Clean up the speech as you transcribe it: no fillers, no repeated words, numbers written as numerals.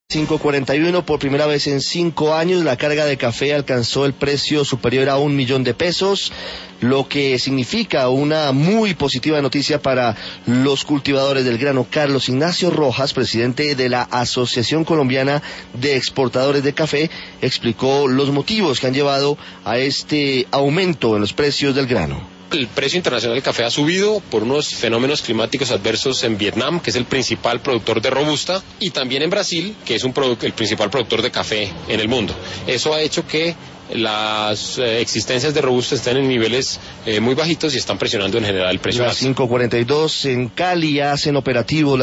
5.41, por primera vez en 5 años, la carga de café alcanzó el precio superior a 1 millón de pesos, lo que significa una muy positiva noticia para los cultivadores del grano. Carlos Ignacio Rojas, presidente de la Asociación Colombiana de Exportadores de Café, explicó los motivos que han llevado a este aumento en los precios del grano. El precio internacional del café ha subido por unos fenómenos climáticos adversos en Vietnam, que es el principal productor de robusta, y también en Brasil, que es el principal productor de café en el mundo. Eso ha hecho que las existencias de robusta estén en niveles muy bajitos y están presionando en general el precio. Las 5.42 en Cali hacen operativos